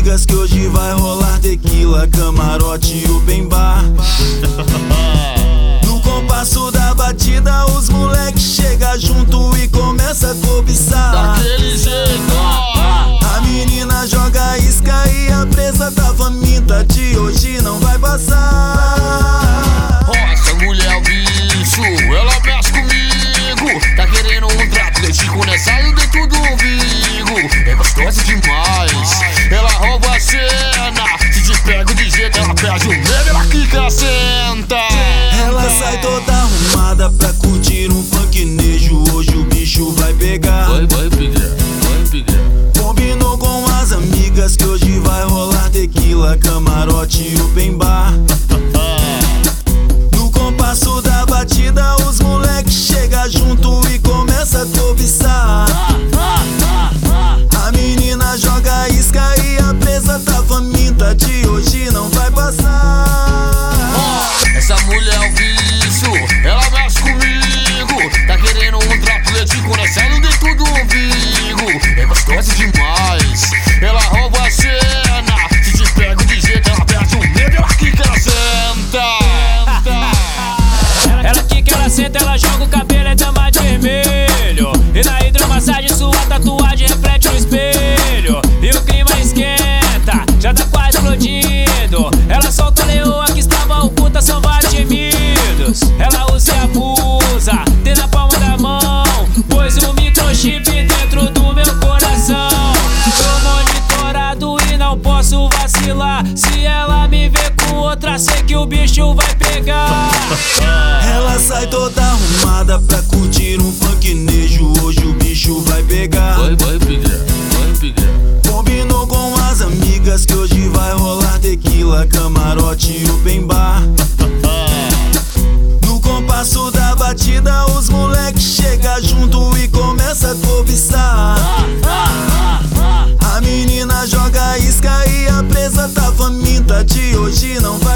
amigas que hoje vai rolar tequila, camarote e open bar. No compasso da batida, os moleques chega junto e começa a cobiçar. Daquele jeito, a menina joga isca e a presa tá faminta, de hoje não vai passar. Essa mulher é o bicho, ela mexe comigo. Tá querendo um trato, leitico nessa e dentro do umbigo. É gostosa demais, ela rouba a cena. Se te pego de jeito, ela perde o medo, ela quica, senta. Ela sai toda arrumada pra curtir um funknejo. Hoje o bicho vai pegar. Vai pegar. Combinou com as amigas que hoje vai rolar tequila, camarote e open bar. No compasso da batida, os moleques chega junto e começa a cobiçar. A menina joga isca e a presa tá faminta, de hoje não vai passar. Essa mulher é o bicho, ela mexe comigo. Tá querendo um trapo leitico nessa e dentro do umbigo. É gostosa demais, ela rouba a cena. Se te pego de jeito, ela perde o medo, ela quica, ela senta. Ela quica, ela senta, ela joga o cabelo, é dama de vermelho. E na hidromassagem sua tatuagem reflete no espelho. E o clima esquenta, já tá quase explodindo. Ela solta a leoa que estava oculta, são vários gemidos. Ela usa e abusa, tem na palma da mão. Pôs um microchip dentro do meu coração. Tô monitorado e não posso vacilar. Se ela me ver com outra, sei que o bicho vai pegar. Ela sai toda arrumada pra curtir um funknejo. Hoje o bicho vai pegar. Vai pegar. Combinou com as amigas que hoje vai rolar tequila, camarote e open bar. No compasso da batida, os moleques chega junto e começa a cobiçar. A menina joga isca e a presa tá faminta, de hoje não vai